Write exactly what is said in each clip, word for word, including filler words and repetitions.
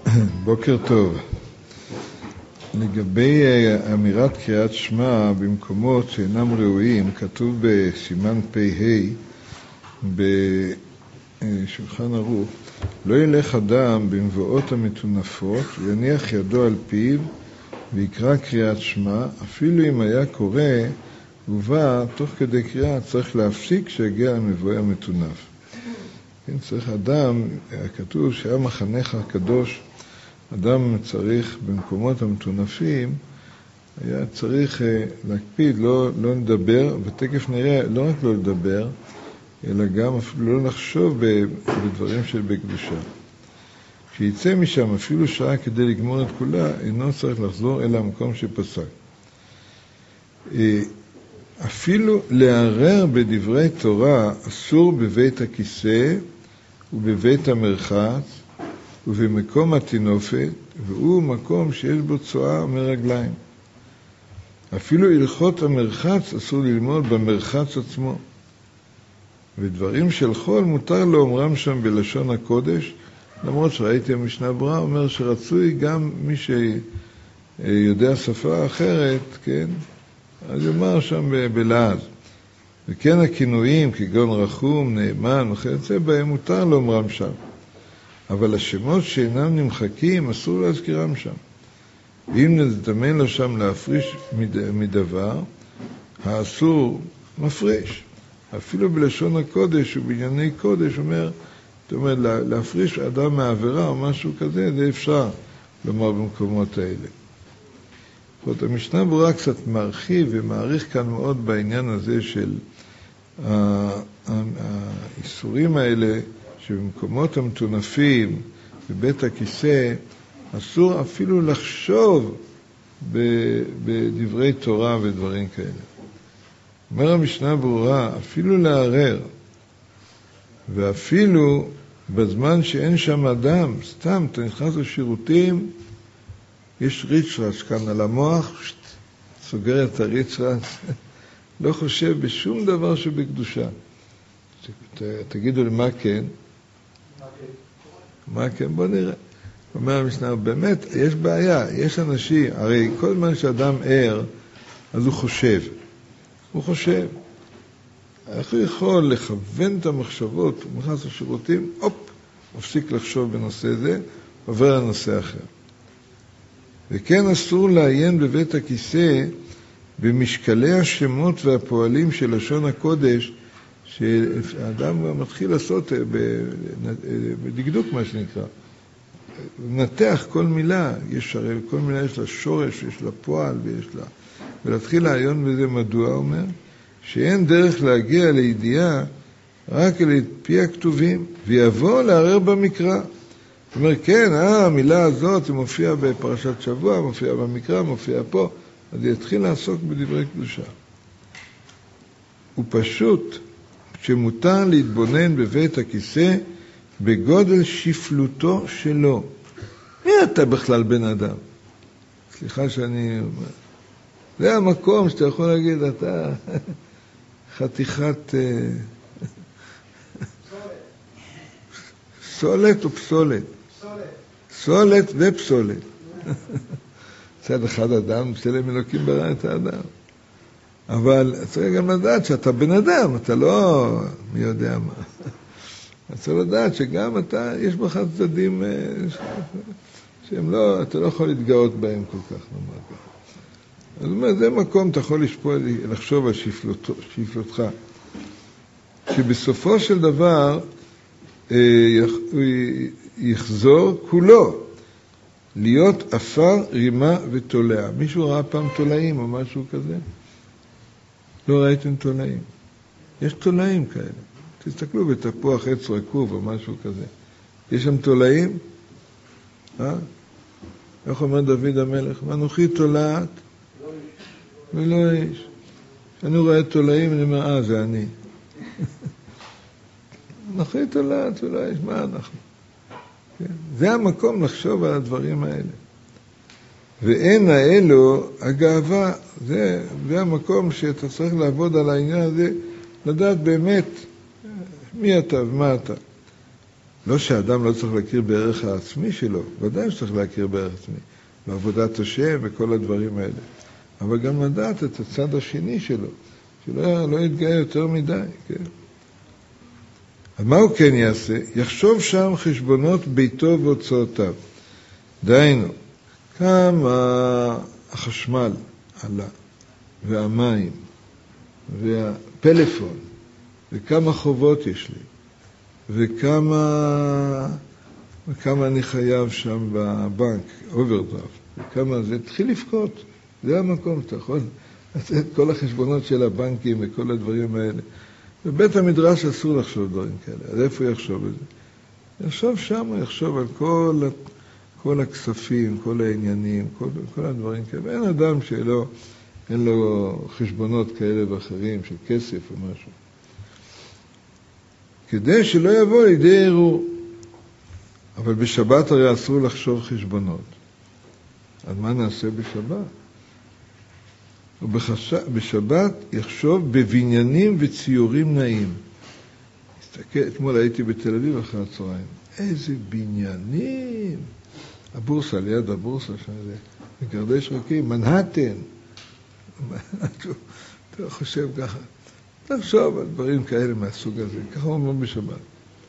בוקר טוב. לגבי אמירת קריאת שמע במקומות שאינם ראויים, כתוב בסימן פ"ה בשולחן ערוך, לא ילך אדם במבואות המטונפות ויניח ידו על פיו ויקרא קריאת שמע, אפילו אם היה קורא ובא תוך כדי קריאה צריך להפסיק שיגיע למבואי המטונף. כן, צריך אדם, כתוב שהיה מחנך הקדוש, אדם צריך במקומות המטונפים, היה צריך להקפיד, לא, לא לדבר, ותקף נראה, לא רק לא לדבר, אלא גם אפילו לא לחשוב בדברים של בקדושה. כשיצא משם אפילו שעה כדי לגמור את כולה, אינו צריך לחזור אל המקום שפסק. אפילו לערער בדברי תורה אסור בבית הכיסא ובבית המרחץ ובמקום התינופת, והוא מקום שיש בו צואה מרגליים. אפילו הלכות המרחץ אסור ללמוד במרחץ עצמו. ודברים של חול מותר לאומרם שם בלשון הקודש, למרות שראיתי המשנה ברורה אומר שרצוי גם מי שיודע שפה אחרת, כן, אז יאמר שם בלעז. וכן הכינויים כגון רחום, נאמן וכיוצא בהם מותר לאומרם שם. אבל השמות שאינם נמחקים אסור להזכירם שם. ואם נזדמן לו שם להפריש מדבר, האסור מפריש. אפילו בלשון הקודש ובענייני קודש אומר, זאת אומרת, להפריש אדם מהעבירה או משהו כזה, זה אפשר לומר במקומות האלה. זאת המשנה ברורה קצת מרחיב ומעריך כאן מאוד בעניין הזה של האיסורים האלה, שבמקומות המטונפים, בבית הכיסא, אסור אפילו לחשוב בדברי תורה ודברים כאלה. אומר המשנה ברורה, אפילו לערער, ואפילו בזמן שאין שם אדם, סתם, אתה נכנס לשירותים, יש ריצ'רץ' כאן על המוח, סוגר את הריצ'רץ', לא חושב בשום דבר שבקדושה. תגידו לי מה כן? מה כן? בוא נראה. אומר המשנה, באמת, יש בעיה, יש אנשים, הרי כל זמן שאדם ער, אז הוא חושב. הוא חושב. איך הוא יכול לכוון את המחשבות, הוא נכנס לשירותים, אופ, מפסיק לחשוב בנושא זה, עובר לנושא אחר. וכן אסור לעיין בבית הכיסא במשקלי השמות והפועלים של לשון הקודש, שהאדם מתחיל לעשות בדקדוק מה שנקרא. נתח כל מילה, יש הרי כל מילה יש לה שורש, יש לה פועל ויש לה... ולהתחיל לעיון בזה מדוע אומר, שאין דרך להגיע לידיעה רק על פי הכתובים, ויבוא לערער במקרא. זאת אומרת, כן, אה, המילה הזאת מופיעה בפרשת שבוע, מופיעה במקרא, מופיעה פה, אז יתחיל לעסוק בדברי קדושה. הוא פשוט שמותר להתבונן בבית הכיסא בגודל שפלותו שלו. מי אתה בכלל בן אדם? סליחה שאני אומר. זה המקום שאתה יכול להגיד, אתה חתיכת סולת או פסולת? סולת. סולת ופסולת. צד אחד אדם, צלם אלוקים ברא את האדם. אבל צריך גם לדעת שאתה בן אדם, אתה לא מי יודע מה. צריך לדעת שגם אתה, יש בך צדדים שהם לא, אתה לא יכול להתגאות בהם כל כך, נאמר ככה. אז אומר, זה מקום אתה יכול לשפוע, לחשוב על שפלות, שפלותך. שבסופו של דבר הוא יחזור כולו להיות אפר, רימה ותולע. מישהו ראה פעם תולעים או משהו כזה? לא ראיתם תולעים. יש תולעים כאלה. תסתכלו בתפוח עץ רקוב או משהו כזה. יש שם תולעים? אה? איך אומר דוד המלך? ואנוכי תולעת ולא איש. כשאני רואה תולעים, אני אומר, אה, זה אני. אנוכי תולעת ולא איש, מה אנחנו? כן? זה המקום לחשוב על הדברים האלה. ואין האלו הגאווה, זה, זה המקום שאתה צריך לעבוד על העניין הזה, לדעת באמת מי אתה ומה אתה. לא שהאדם לא צריך להכיר בערך העצמי שלו, ודאי שצריך להכיר בערך עצמי, בעבודת השם וכל הדברים האלה. אבל גם לדעת את הצד השני שלו, שלא לא יתגאה יותר מדי, כן? אז מה הוא כן יעשה? יחשוב שם חשבונות ביתו והוצאותיו. דהיינו, כמה החשמל עלה, והמים, והפלאפון, וכמה חובות יש לי, וכמה, וכמה אני חייב שם בבנק, אוברדרפט, וכמה זה, תתחיל לבכות, זה המקום, אתה יכול לתת כל החשבונות של הבנקים וכל הדברים האלה. בבית המדרש אסור לחשוב דברים כאלה, אז איפה יחשוב את זה? יחשוב שם, יחשוב על כל, כל הכספים, כל העניינים, כל, כל הדברים כאלה. ואין אדם שלא, אין לו חשבונות כאלה ואחרים של כסף או משהו. כדי שלא יבוא לידי ערעור. אבל בשבת הרי אסור לחשוב חשבונות. אז מה נעשה בשבת? ובשבת יחשוב בבניינים וציורים נעים. תסתכל, אתמול הייתי בתל אביב אחרי הצהריים. איזה בניינים! הבורסה, ליד הבורסה, שזה מגרדי שרקים, מנהטן. אתה חושב ככה. תחשוב על דברים כאלה מהסוג הזה. ככה אומרים בשבת.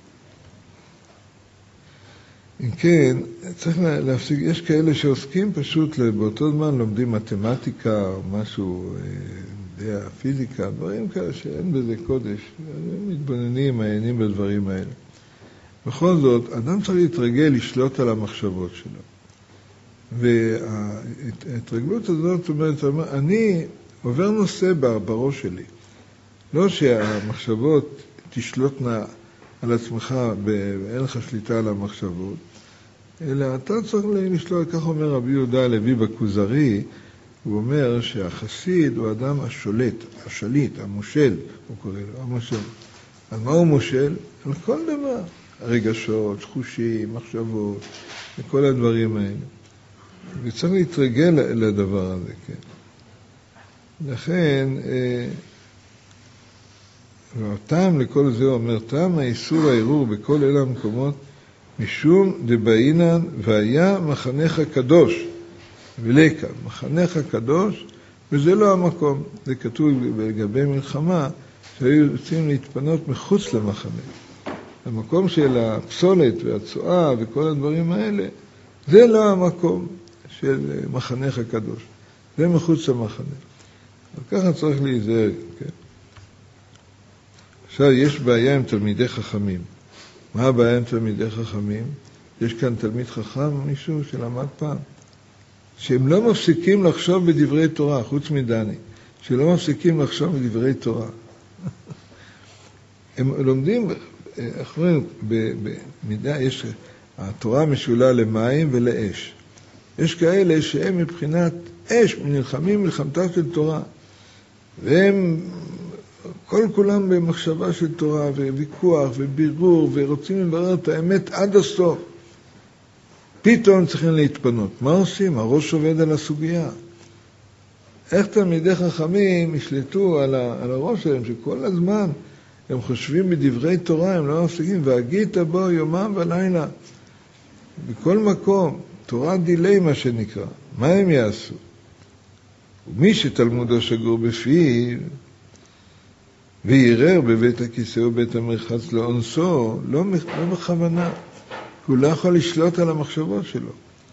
אם כן, צריך להפסיק, יש כאלה שעוסקים פשוט באותו זמן, לומדים מתמטיקה או משהו, דעה, פיזיקה, דברים כאלה שאין בזה קודש, הם מתבוננים, מעיינים בדברים האלה. בכל זאת, אדם צריך להתרגל לשלוט על המחשבות שלו. וההתרגלות הזאת, זאת אומרת, אני עובר נושא בראש שלי. לא שהמחשבות תשלוטנה על עצמך ואין לך שליטה על המחשבות, אלא אתה צריך לשלוט, כך אומר רבי יהודה הלוי בכוזרי, הוא אומר שהחסיד הוא אדם השולט, השליט, המושל, הוא קורא לו, המושל. על מה הוא מושל? על כל דבר. הרגשות, חושים, מחשבות, וכל הדברים האלה. וצריך להתרגל לדבר הזה, כן. לכן, והטעם לכל זה אומר, טעם האיסור הערעור בכל אלה המקומות, משום דבעינן והיה מחנך קדוש, ולקה, מחנך קדוש, וזה לא המקום. זה כתוב לגבי מלחמה, שהיו יוצאים להתפנות מחוץ למחנה. המקום של הפסולת והצועה וכל הדברים האלה, זה לא המקום של מחנך הקדוש. זה מחוץ למחנה. וככה צריך להיזהר, כן? עכשיו, יש בעיה עם תלמידי חכמים. מה הבעיה עם תלמידי חכמים? יש כאן תלמיד חכם, מישהו שלמד פעם, שהם לא מפסיקים לחשוב בדברי תורה, חוץ מדני, שלא מפסיקים לחשוב בדברי תורה. הם לומדים, אחרים, במידה, יש, התורה משולה למים ולאש. יש כאלה שהם מבחינת אש, נלחמים מלחמתה של תורה, והם כל כולם במחשבה של תורה, וויכוח, ובירור, ורוצים לברר את האמת עד הסוף. פתאום צריכים להתפנות. מה עושים? הראש עובד על הסוגיה. איך תלמידי חכמים ישלטו על, ה, על הראש שלהם, שכל הזמן הם חושבים בדברי תורה, הם לא מפסיקים, והגית בו יומם ולילה. בכל מקום, תורה דילי מה שנקרא. מה הם יעשו? ומי שתלמודו שגור בפיו, וירר בבית הכיסא ובית המרחץ לאונסו, לא, לא בכוונה. הוא לא יכול לשלוט על המחשבות שלו.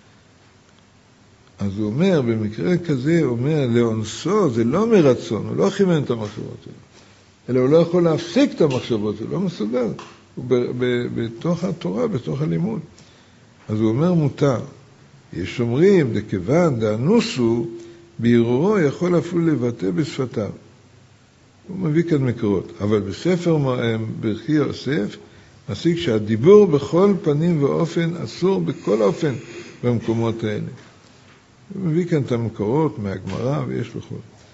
אז הוא אומר, במקרה כזה, הוא אומר, לאונסו, זה לא מרצון, הוא לא כיוון את המחשבות שלו. אלא הוא לא יכול להפסיק את המחשבות שלו, לא מסוגל. הוא ב- ב- בתוך התורה, בתוך הלימוד. אז הוא אומר, מותר. יש אומרים, דכיוון, דאנוסו, בערעורו יכול אפילו לבטא בשפתיו. הוא מביא כאן מקורות. אבל בספר ברכי יוסף, מסיק שהדיבור בכל פנים ואופן אסור בכל אופן במקומות האלה. הוא מביא כאן את המקורות מהגמרא ויש בכל.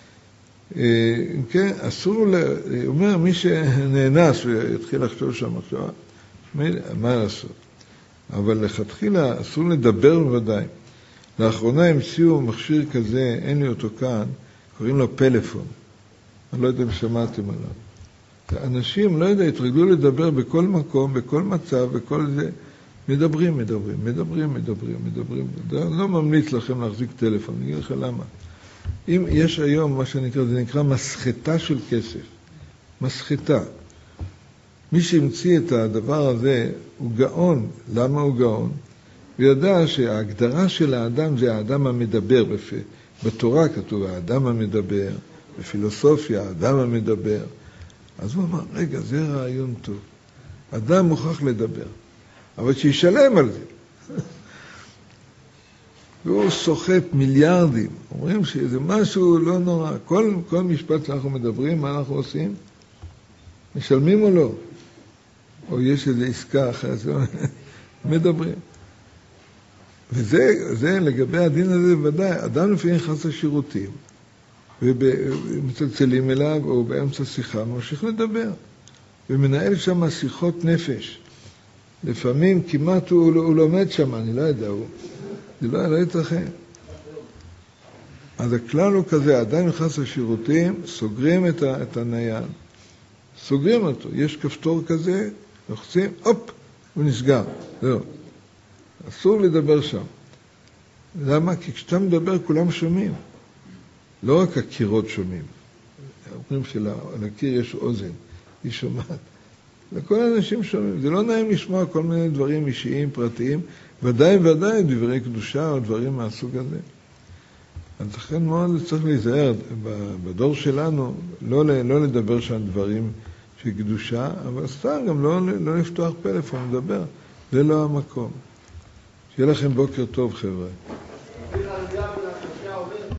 כן, אסור, הוא אומר, מי שנאנס ויתחיל לחשוב שם עכשיו, מה לעשות? אבל לכתחילה אסור לדבר בוודאי. לאחרונה המציאו מכשיר כזה, אין לי אותו כאן, קוראים לו פלאפון. אני לא יודע אם שמעתם עליו. אנשים, לא יודע, התרגלו לדבר בכל מקום, בכל מצב, בכל זה. מדברים, מדברים, מדברים, מדברים, מדברים. אני לא ממליץ לכם להחזיק טלפון, אני אגיד לך למה. אם יש היום מה שנקרא, זה נקרא מסחטה של כסף. מסחטה. מי שהמציא את הדבר הזה הוא גאון. למה הוא גאון? הוא ידע שההגדרה של האדם זה האדם המדבר. בתורה כתוב האדם המדבר, בפילוסופיה האדם המדבר. אז הוא אמר, רגע, זה רעיון טוב. אדם מוכרח לדבר, אבל שישלם על זה. והוא סוחט מיליארדים. אומרים שזה משהו לא נורא. כל, כל משפט שאנחנו מדברים, מה אנחנו עושים? משלמים או לא? או יש איזו עסקה אחרת, מדברים. וזה זה, לגבי הדין הזה ודאי, אדם לפעמים נכנס לשירותים, ומצלצלים אליו, או באמצע שיחה, ממשיך לדבר, ומנהל שם שיחות נפש. לפעמים כמעט הוא, הוא לומד שם, אני לא יודע, הוא, זה לא, לא יתרחן. אז הכלל הוא כזה, אדם נכנס לשירותים, סוגרים את, ה, את הנייד, סוגרים אותו, יש כפתור כזה, לוחצים, הופ, הוא נסגר, זהו. אסור לדבר שם. למה? כי כשאתה מדבר כולם שומעים. לא רק הקירות שומעים. אומרים שלקיר יש אוזן, היא שומעת. לכל האנשים שומעים. זה לא נעים לשמוע כל מיני דברים אישיים, פרטיים, ודאי ודאי דברי קדושה או דברים מהסוג הזה. אז לכן מאוד צריך להיזהר בדור שלנו, לא, לא לדבר שם דברים של קדושה, אבל סתם גם לא, לא לפתוח פלאפון, לדבר. זה לא המקום. שיהיה לכם בוקר טוב, חבר'ה.